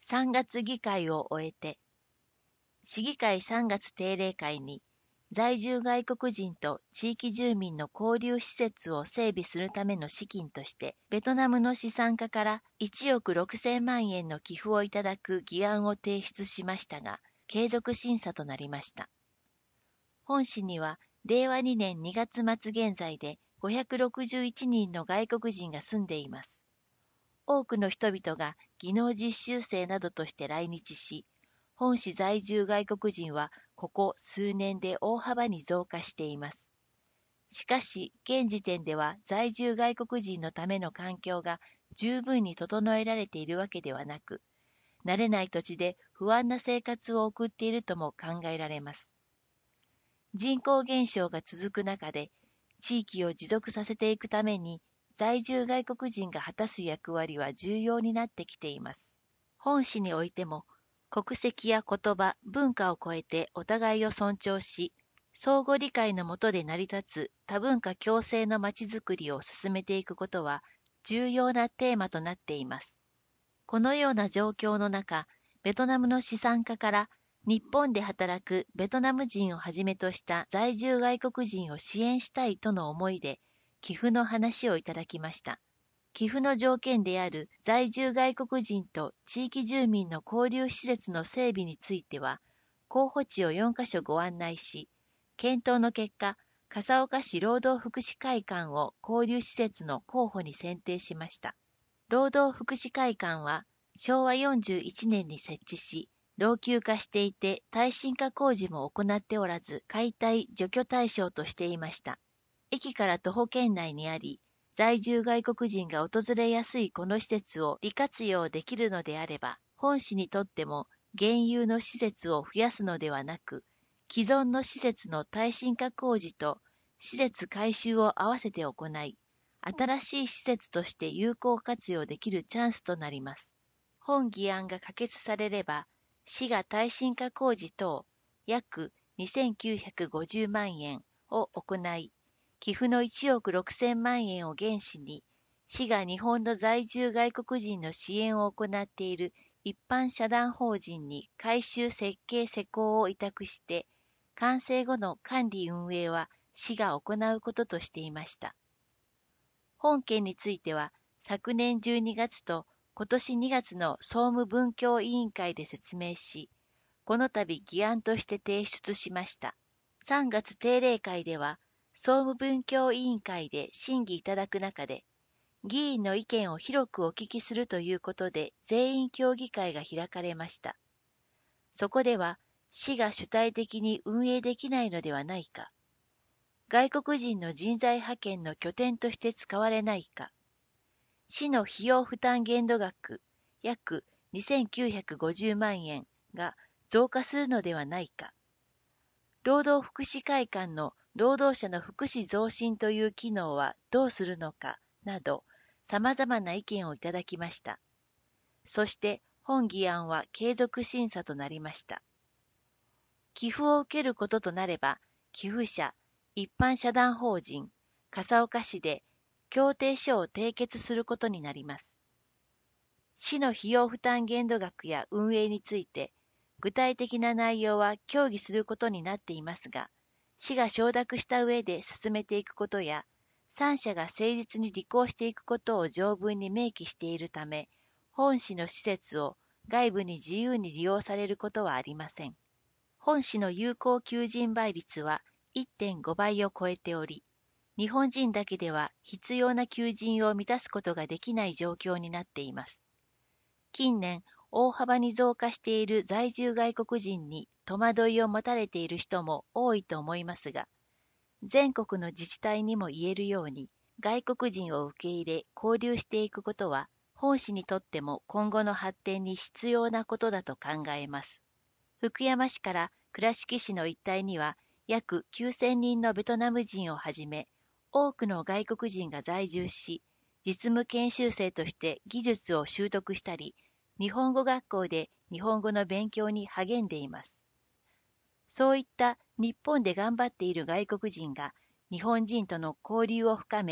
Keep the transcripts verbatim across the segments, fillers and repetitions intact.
さんがつ議会を終えて、市議会さんがつ定例会に、在住外国人と地域住民の交流施設を整備するための資金として、ベトナムの資産家からいちおくろくせんまんえんの寄付をいただく議案を提出しましたが、継続審査となりました。本市には、れいわにねんにがつまつ現在でごひゃくろくじゅういちにんの外国人が住んでいます。多くの人々が技能実習生などとして来日し、本市在住外国人はここ数年で大幅に増加しています。しかし、現時点では在住外国人のための環境が十分に整えられているわけではなく、慣れない土地で不安な生活を送っているとも考えられます。人口減少が続く中で、地域を持続させていくために、在住外国人が果たす役割は重要になってきています。本市においても、国籍や言葉、文化を超えてお互いを尊重し、相互理解の下で成り立つ多文化共生のまちづくりを進めていくことは重要なテーマとなっています。このような状況の中、ベトナムの資産家から日本で働くベトナム人をはじめとした在住外国人を支援したいとの思いで寄付の話をいただきました。寄付の条件である在住外国人と地域住民の交流施設の整備については、候補地をよんかしょご案内し、検討の結果、笠岡市労働福祉会館を交流施設の候補に選定しました。労働福祉会館はしょうわよんじゅういちねんに設置し、老朽化していて耐震化工事も行っておらず、解体除去対象としていました。駅から徒歩圏内にあり、在住外国人が訪れやすいこの施設を利活用できるのであれば、本市にとっても現有の施設を増やすのではなく、既存の施設の耐震化工事と施設改修を合わせて行い、新しい施設として有効活用できるチャンスとなります。本議案が可決されれば、市が耐震化工事等約にせんきゅうひゃくごじゅうまんえんを行い、寄付のいちおくろくせんまんえんを原資に、市が日本の在住外国人の支援を行っている一般社団法人に改修設計施工を委託して、完成後の管理運営は市が行うこととしていました。本件については、昨年じゅうにがつと今年にがつの総務文教委員会で説明し、この度議案として提出しました。さんがつ定例会では、総務文教委員会で審議いただく中で、議員の意見を広くお聞きするということで全員協議会が開かれました。そこでは、市が主体的に運営できないのではないか、外国人の人材派遣の拠点として使われないか、市の費用負担限度額約にせんきゅうひゃくごじゅうまんえんが増加するのではないか、労働福祉会館の労働者の福祉増進という機能はどうするのかなど、様々な意見をいただきました。そして本議案は継続審査となりました。寄付を受けることとなれば、寄付者、一般社団法人、笠岡市で協定書を締結することになります。市の費用負担限度額や運営について、具体的な内容は協議することになっていますが、市が承諾した上で進めていくことや、三者が誠実に履行していくことを条文に明記しているため、本市の施設を外部に自由に利用されることはありません。本市の有効求人倍率は いってんごばいを超えており、日本人だけでは必要な求人を満たすことができない状況になっています。近年、大幅に増加している在住外国人に戸惑いを持たれている人も多いと思いますが、全国の自治体にも言えるように、外国人を受け入れ交流していくことは、本市にとっても今後の発展に必要なことだと考えます。福山市から倉敷市の一帯には、約きゅうせんにんのベトナム人をはじめ、多くの外国人が在住し、実務研修生として技術を習得したり、日本語学校で日本語の勉強に励んでいます。そういった日本で頑張っている外国人が日本人との交流を深め、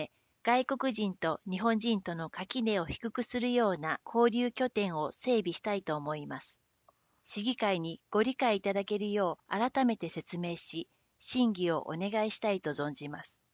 外国人と日本人との垣根を低くするような交流拠点を整備したいと思います。市議会にご理解いただけるよう改めて説明し、審議をお願いしたいと存じます。